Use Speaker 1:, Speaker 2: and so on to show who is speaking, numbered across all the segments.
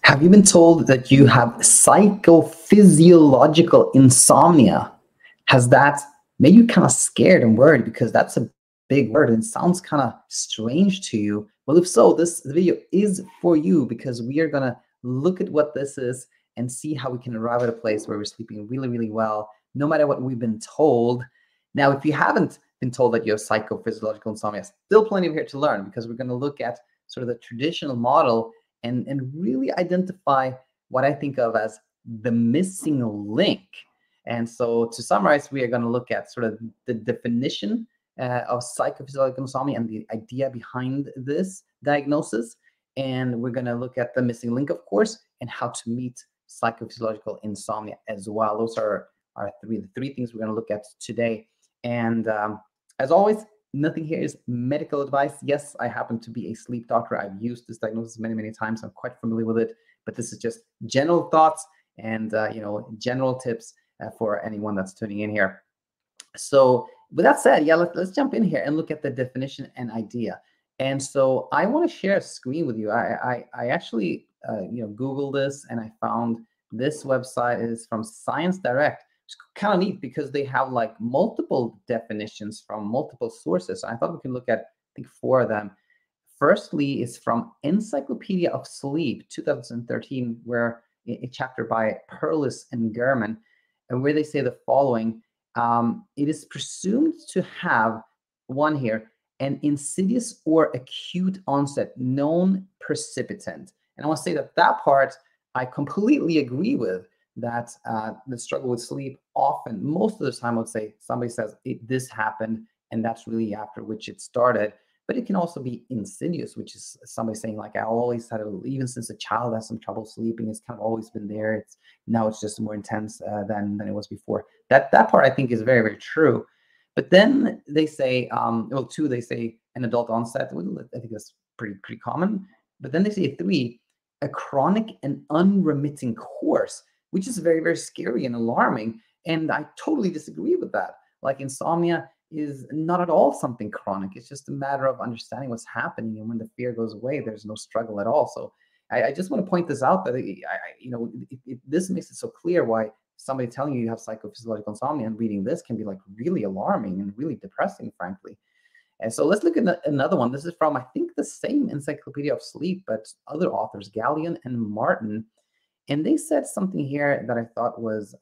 Speaker 1: Have you been told that you have psychophysiological insomnia? Has that made you kind of scared and worried because that's a big word and sounds kind of strange to you? Well, if so, this video is for you because we are going to look at what this is and see how we can arrive at a place where we're sleeping really, really well, no matter what we've been told. Now, if you haven't been told that you have psychophysiological insomnia, still plenty of here to learn because we're going to look at sort of the traditional model and really identify what I think of as the missing link. And so to summarize, we are going to look at sort of the definition of psychophysiological insomnia and the idea behind this diagnosis. And we're going to look at the missing link, of course, and how to meet psychophysiological insomnia as well. Those are the three things we're going to look at today. And as always, nothing here is medical advice. Yes, I happen to be a sleep doctor. I've used this diagnosis many, many times. I'm quite familiar with it, but this is just general thoughts and general tips for anyone that's tuning in here. So with that said, yeah, let's jump in here and look at the definition and idea. And so I want to share a screen with you. I actually Googled this and I found this website is from Science Direct. It's kind of neat because they have like multiple definitions from multiple sources. So I thought we could look at, I think, four of them. Firstly is from Encyclopedia of Sleep, 2013, where a chapter by Perlis and German, and where they say the following: it is presumed to have one here, an insidious or acute onset known precipitant. And I want to say that part I completely agree with. That the struggle with sleep often, most of the time, I would say somebody says this happened and that's really after which it started. But it can also be insidious, which is somebody saying like, I always had even since a child, I had some trouble sleeping. It's kind of always been there. Now it's just more intense than it was before. That part I think is very, very true. But then they say, two, they say an adult onset. I think that's pretty common. But then they say three, a chronic and unremitting course, which is very, very scary and alarming. And I totally disagree with that. Like insomnia is not at all something chronic. It's just a matter of understanding what's happening. And when the fear goes away, there's no struggle at all. So I just want to point this out that, this makes it so clear why somebody telling you have psychophysiological insomnia and reading this can be like really alarming and really depressing, frankly. And so let's look at another one. This is from, I think, the same Encyclopedia of Sleep, but other authors, Gallion and Martin. And they said something here that I thought was,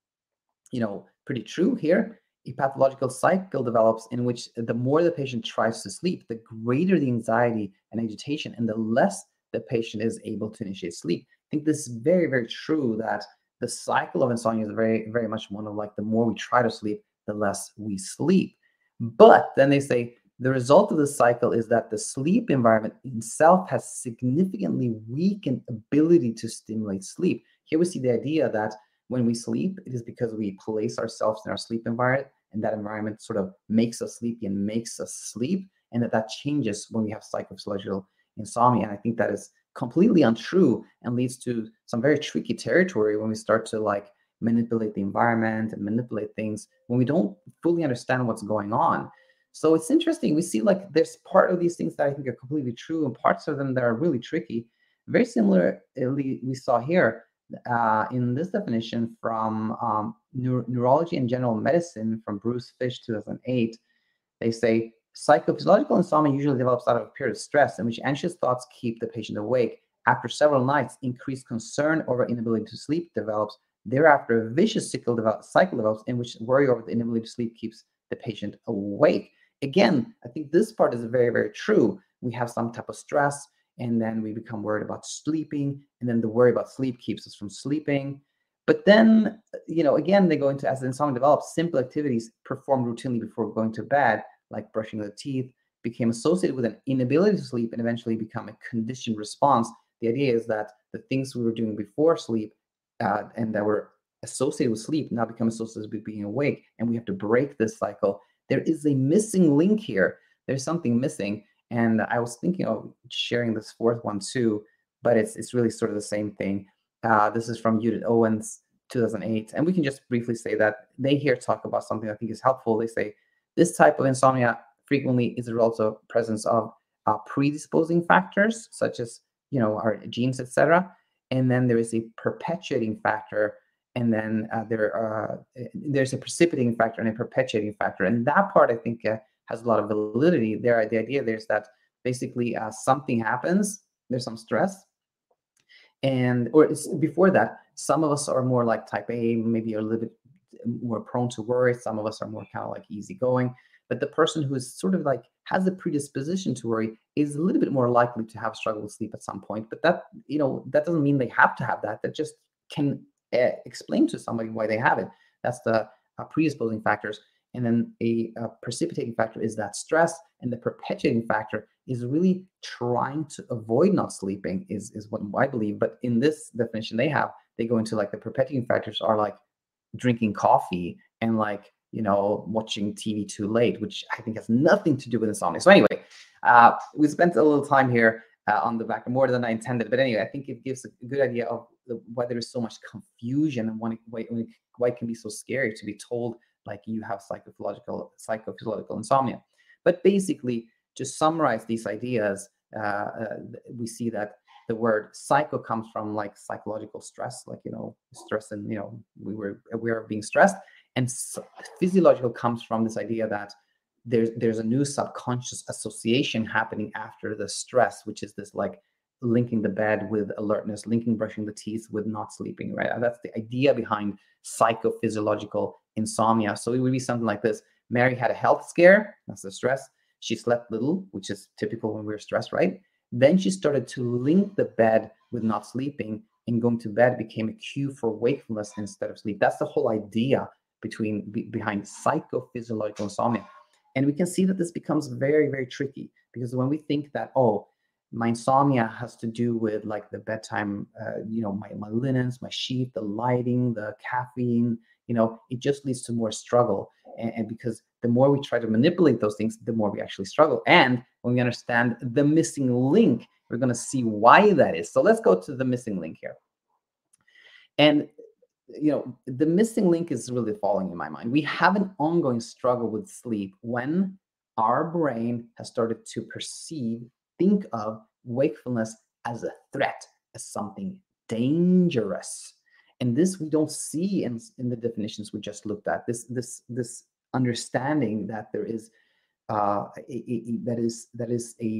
Speaker 1: pretty true here. A pathological cycle develops in which the more the patient tries to sleep, the greater the anxiety and agitation, and the less the patient is able to initiate sleep. I think this is very, very true that the cycle of insomnia is very, very much one of like the more we try to sleep, the less we sleep. But then they say the result of this cycle is that the sleep environment itself has significantly weakened ability to stimulate sleep. Here we see the idea that when we sleep, it is because we place ourselves in our sleep environment, and that environment sort of makes us sleepy and makes us sleep, and that changes when we have psychophysiological insomnia. And I think that is completely untrue and leads to some very tricky territory when we start to like manipulate the environment and manipulate things when we don't fully understand what's going on. So it's interesting. We see like there's part of these things that I think are completely true and parts of them that are really tricky. Very similarly, we saw here in this definition from Neurology and General Medicine from Bruce Fish, 2008. They say psychophysiological insomnia usually develops out of a period of stress in which anxious thoughts keep the patient awake. After several nights, increased concern over inability to sleep develops. Thereafter, a vicious cycle develops in which worry over the inability to sleep keeps the patient awake. Again, I think this part is very, very true. We have some type of stress, and then we become worried about sleeping, and then the worry about sleep keeps us from sleeping. But then, again, they go into, as the insomnia develops, simple activities performed routinely before going to bed, like brushing the teeth, became associated with an inability to sleep and eventually become a conditioned response. The idea is that the things we were doing before sleep and that were associated with sleep now become associated with being awake, and we have to break this cycle. There is a missing link here. There's something missing. And I was thinking of sharing this fourth one too, but it's really sort of the same thing. This is from Judith Owens, 2008. And we can just briefly say that they here talk about something I think is helpful. They say this type of insomnia frequently is a result of presence of predisposing factors, such as, our genes, etc. and then there is a perpetuating factor, and then there's a precipitating factor and a perpetuating factor. And that part, I think, has a lot of validity there. The idea there's that basically something happens, there's some stress, and or it's before that, some of us are more like type A, maybe a little bit more prone to worry. Some of us are more kind of like easygoing. But the person who is sort of like has a predisposition to worry is a little bit more likely to have struggle with sleep at some point. But that, that doesn't mean they have to have that. That just can explain to somebody why they have it. That's the predisposing factors. And then a precipitating factor is that stress, and the perpetuating factor is really trying to avoid not sleeping, is what I believe. But in this definition they go into like the perpetuating factors are like drinking coffee and like, watching TV too late, which I think has nothing to do with insomnia. So anyway, we spent a little time here on the back, more than I intended. But anyway, I think it gives a good idea of why there is so much confusion and why it can be so scary to be told like you have psychophysiological insomnia. But basically, to summarize these ideas, we see that the word psycho comes from like psychological stress, like, stress, and, we were aware of being stressed. And physiological comes from this idea that there's a new subconscious association happening after the stress, which is this like linking the bed with alertness, linking brushing the teeth with not sleeping, right? And that's the idea behind psychophysiological insomnia. So it would be something like this. Mary had a health scare, that's the stress. She slept little, which is typical when we're stressed, right? Then she started to link the bed with not sleeping, and going to bed became a cue for wakefulness instead of sleep. That's the whole idea behind psychophysiological insomnia. And we can see that this becomes very, very tricky, because when we think that, my insomnia has to do with like the bedtime, my linens, my sheet, the lighting, the caffeine, it just leads to more struggle. And because the more we try to manipulate those things, the more we actually struggle. And when we understand the missing link, we're going to see why that is. So let's go to the missing link here. And, the missing link is really the following in my mind. We have an ongoing struggle with sleep when our brain has started to think of wakefulness as a threat, as something dangerous. And this we don't see in the definitions we just looked at. This understanding that there is that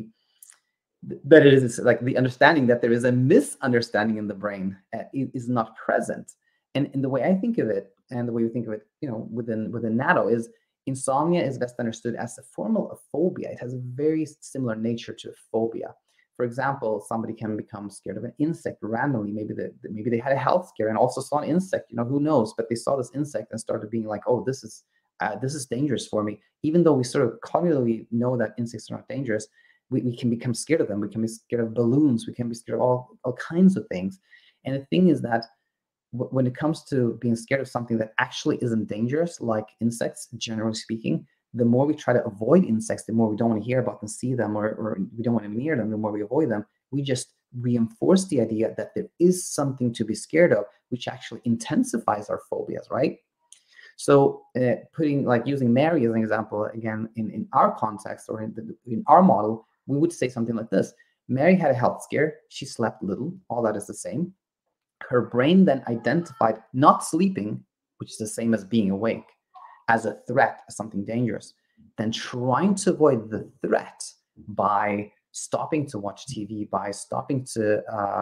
Speaker 1: it is like the understanding that there is a misunderstanding in the brain is not present. And the way I think of it, and the way we think of it, within NATO, is insomnia is best understood as a form of phobia. It has a very similar nature to a phobia. For example, somebody can become scared of an insect randomly. Maybe they had a health scare and also saw an insect. Who knows? But they saw this insect and started being like, "Oh, this is dangerous for me." Even though we sort of cognitively know that insects are not dangerous, we can become scared of them. We can be scared of balloons. We can be scared of all kinds of things. And the thing is that when it comes to being scared of something that actually isn't dangerous, like insects, generally speaking, the more we try to avoid insects, the more we don't want to hear about them, see them, or we don't want to be near them, the more we avoid them. We just reinforce the idea that there is something to be scared of, which actually intensifies our phobias, right? So using Mary as an example, again, in our context, or in our model, we would say something like this. Mary had a health scare. She slept little. All that is the same. Her brain then identified not sleeping, which is the same as being awake, as a threat, as something dangerous. Then trying to avoid the threat by stopping to watch TV, by stopping to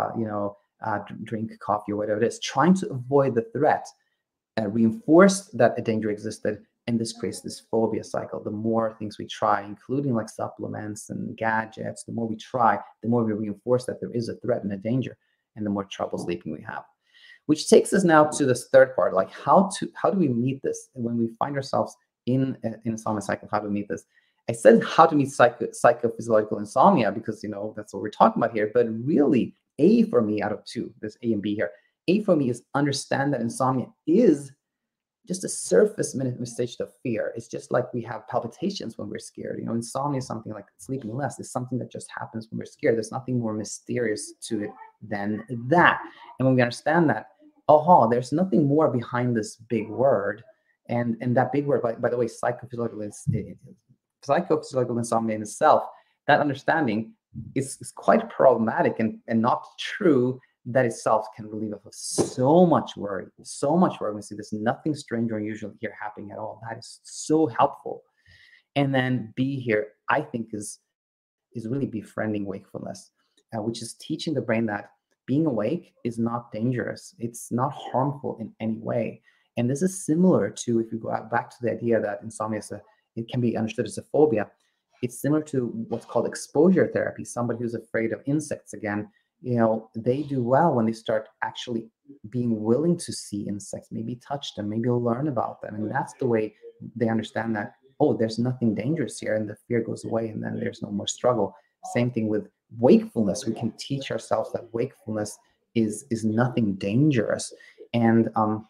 Speaker 1: drink coffee or whatever it is, trying to avoid the threat, reinforced that a danger existed, and this creates this phobia cycle. The more things we try, including like supplements and gadgets, the more we try, the more we reinforce that there is a threat and a danger, and the more trouble sleeping we have. Which takes us now to this third part, like how do we meet this when we find ourselves in insomnia cycle? How do we meet this? I said how to meet psychophysiological insomnia because that's what we're talking about here. But really, A for me out of two, there's A and B here. A for me is understand that insomnia is just a surface manifestation of fear. It's just like we have palpitations when we're scared. Insomnia is something like sleeping less. It's something that just happens when we're scared. There's nothing more mysterious to it than that. And when we understand that, there's nothing more behind this big word. And that big word, by the way, psychophysiological insomnia in itself, that understanding is quite problematic and not true that itself can relieve us of so much worry, so much worry. We see there's nothing strange or unusual here happening at all. That is so helpful. And then B here, I think is really befriending wakefulness, which is teaching the brain that being awake is not dangerous. It's not harmful in any way. And this is similar to, if you go back to the idea that insomnia it can be understood as a phobia. It's similar to what's called exposure therapy. Somebody who's afraid of insects, again, they do well when they start actually being willing to see insects, maybe touch them, maybe learn about them. And that's the way they understand that, oh, there's nothing dangerous here, and the fear goes away, and then there's no more struggle. Same thing with wakefulness. We can teach ourselves that wakefulness is nothing dangerous, and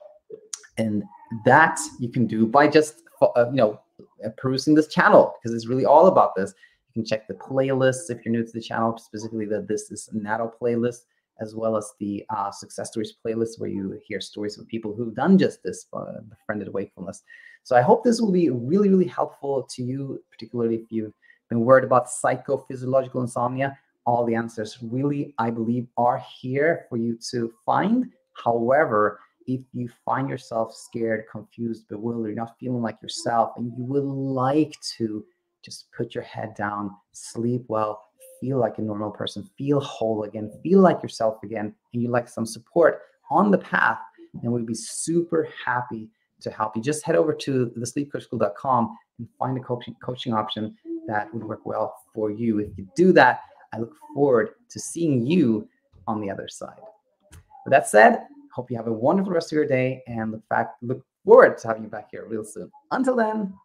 Speaker 1: that you can do by just perusing this channel, because it's really all about this. You can check the playlists if you're new to the channel, specifically the This Is Natto playlist, as well as the Success Stories playlist, where you hear stories of people who've done just this, befriended wakefulness. So I hope this will be really, really helpful to you, particularly if you've been worried about psychophysiological insomnia. All the answers really, I believe, are here for you to find. However, if you find yourself scared, confused, bewildered, you're not feeling like yourself, and you would like to just put your head down, sleep well, feel like a normal person, feel whole again, feel like yourself again, and you like some support on the path, then we'd be super happy to help you. Just head over to thesleepcoachschool.com and find a coaching option that would work well for you. If you do that, I look forward to seeing you on the other side. With that said, hope you have a wonderful rest of your day, and look forward to having you back here real soon. Until then,